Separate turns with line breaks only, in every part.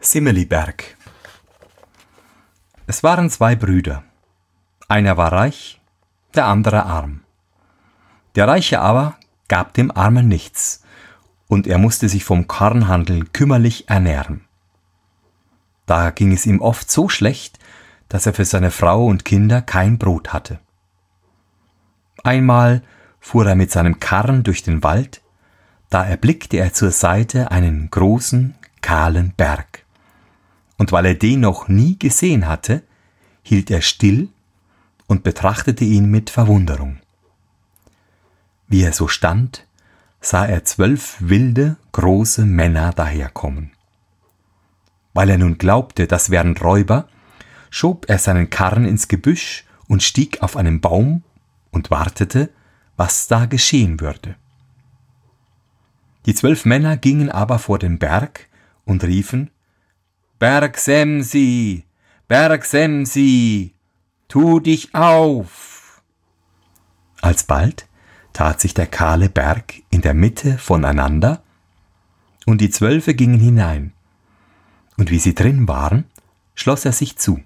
Simmeliberg. Es waren 2 Brüder. Einer war reich, der andere arm. Der Reiche aber gab dem Armen nichts, und er musste sich vom Kornhandel kümmerlich ernähren. Da ging es ihm oft so schlecht, dass er für seine Frau und Kinder kein Brot hatte. Einmal fuhr er mit seinem Karren durch den Wald, da erblickte er zur Seite einen großen, kahlen Berg. Und weil er den noch nie gesehen hatte, hielt er still und betrachtete ihn mit Verwunderung. Wie er so stand, sah er 12 wilde, große Männer daherkommen. Weil er nun glaubte, das wären Räuber, schob er seinen Karren ins Gebüsch und stieg auf einen Baum und wartete, was da geschehen würde. Die 12 Männer gingen aber vor den Berg und riefen: »Berg Semsi, Berg Semsi, tu dich auf!« Alsbald tat sich der kahle Berg in der Mitte voneinander, und die 12 gingen hinein, und wie sie drin waren, schloss er sich zu.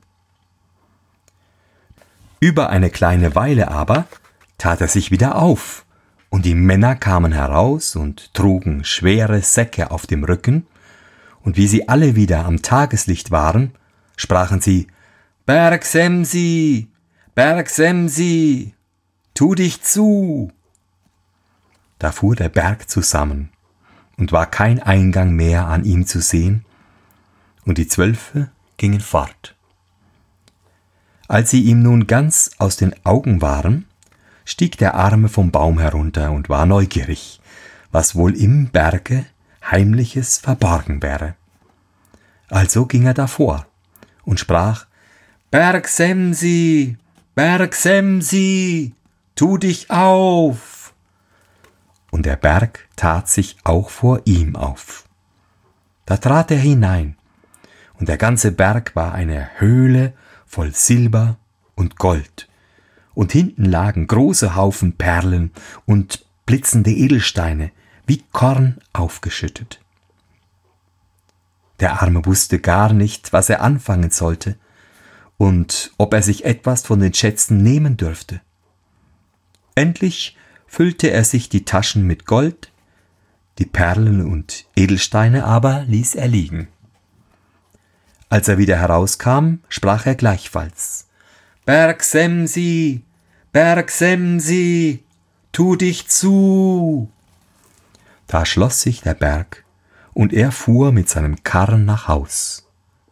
Über eine kleine Weile aber tat er sich wieder auf, und die Männer kamen heraus und trugen schwere Säcke auf dem Rücken, und wie sie alle wieder am Tageslicht waren, sprachen sie: »Berg Semsi, Berg Semsi, tu dich zu!« Da fuhr der Berg zusammen, und war kein Eingang mehr an ihm zu sehen, und die 12 gingen fort. Als sie ihm nun ganz aus den Augen waren, stieg der Arme vom Baum herunter und war neugierig, was wohl im Berge Heimliches verborgen wäre. Also ging er davor und sprach: »Berg Semsi, Berg Semsi, tu dich auf!« Und der Berg tat sich auch vor ihm auf. Da trat er hinein, und der ganze Berg war eine Höhle voll Silber und Gold, und hinten lagen große Haufen Perlen und blitzende Edelsteine, wie Korn aufgeschüttet. Der Arme wusste gar nicht, was er anfangen sollte und ob er sich etwas von den Schätzen nehmen dürfte. Endlich füllte er sich die Taschen mit Gold, die Perlen und Edelsteine aber ließ er liegen. Als er wieder herauskam, sprach er gleichfalls: »Berg Semsi, Berg Semsi, tu dich zu!« Da schloss sich der Berg, und er fuhr mit seinem Karren nach Haus.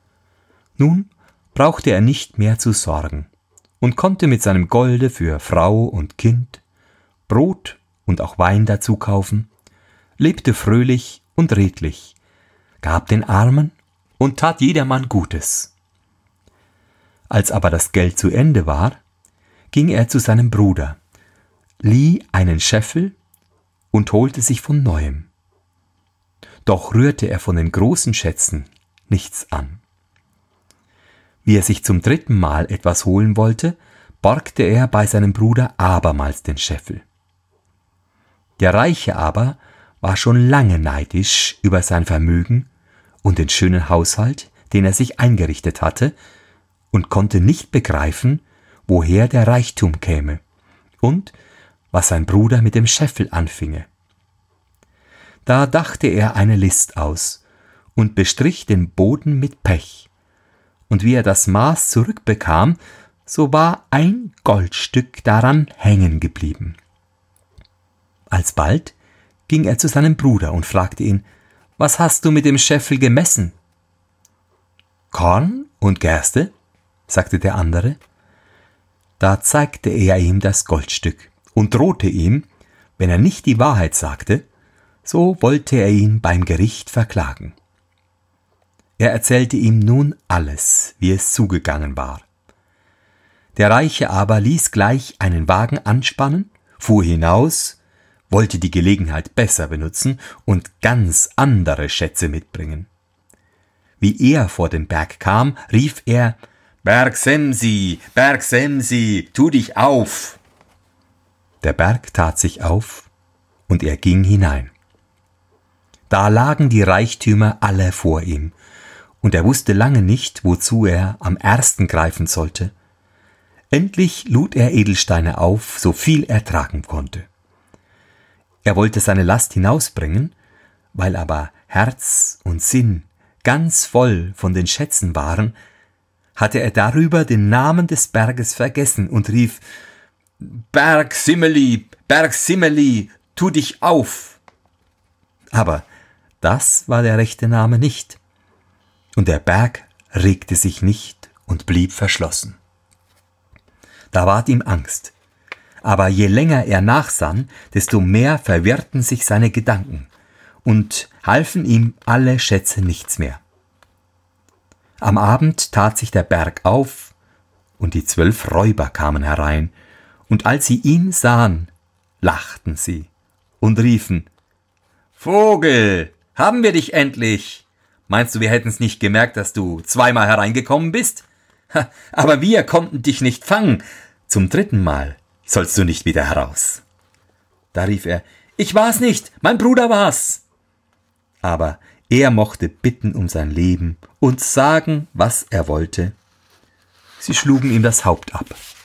Nun brauchte er nicht mehr zu sorgen und konnte mit seinem Golde für Frau und Kind Brot und auch Wein dazu kaufen, lebte fröhlich und redlich, gab den Armen und tat jedermann Gutes. Als aber das Geld zu Ende war, ging er zu seinem Bruder, lieh einen Scheffel und holte sich von Neuem. Doch rührte er von den großen Schätzen nichts an. Wie er sich zum 3. Mal etwas holen wollte, borgte er bei seinem Bruder abermals den Scheffel. Der Reiche aber war schon lange neidisch über sein Vermögen und den schönen Haushalt, den er sich eingerichtet hatte, und konnte nicht begreifen, woher der Reichtum käme und was sein Bruder mit dem Scheffel anfinge. Da dachte er eine List aus und bestrich den Boden mit Pech, und wie er das Maß zurückbekam, so war ein Goldstück daran hängen geblieben. Alsbald ging er zu seinem Bruder und fragte ihn: »Was hast du mit dem Scheffel gemessen?« »Korn und Gerste«, sagte der andere. Da zeigte er ihm das Goldstück und drohte ihm, wenn er nicht die Wahrheit sagte, so wollte er ihn beim Gericht verklagen. Er erzählte ihm nun alles, wie es zugegangen war. Der Reiche aber ließ gleich einen Wagen anspannen, fuhr hinaus, wollte die Gelegenheit besser benutzen und ganz andere Schätze mitbringen. Wie er vor den Berg kam, rief er: »Berg Semsi, tu dich auf!« Der Berg tat sich auf, und er ging hinein. Da lagen die Reichtümer alle vor ihm, und er wusste lange nicht, wozu er am ersten greifen sollte. Endlich lud er Edelsteine auf, so viel er tragen konnte. Er wollte seine Last hinausbringen, weil aber Herz und Sinn ganz voll von den Schätzen waren, hatte er darüber den Namen des Berges vergessen und rief: »Berg Simmeli, tu dich auf!« Aber das war der rechte Name nicht, und der Berg regte sich nicht und blieb verschlossen. Da ward ihm Angst, aber je länger er nachsann, desto mehr verwirrten sich seine Gedanken und halfen ihm alle Schätze nichts mehr. Am Abend tat sich der Berg auf, und die 12 Räuber kamen herein, und als sie ihn sahen, lachten sie und riefen: »Vogel, haben wir dich endlich! Meinst du, wir hätten's nicht gemerkt, dass du zweimal hereingekommen bist? Aber wir konnten dich nicht fangen. Zum 3. Mal sollst du nicht wieder heraus.« Da rief er: »Ich war's nicht, mein Bruder war's!« Aber er mochte bitten um sein Leben und sagen, was er wollte. Sie schlugen ihm das Haupt ab.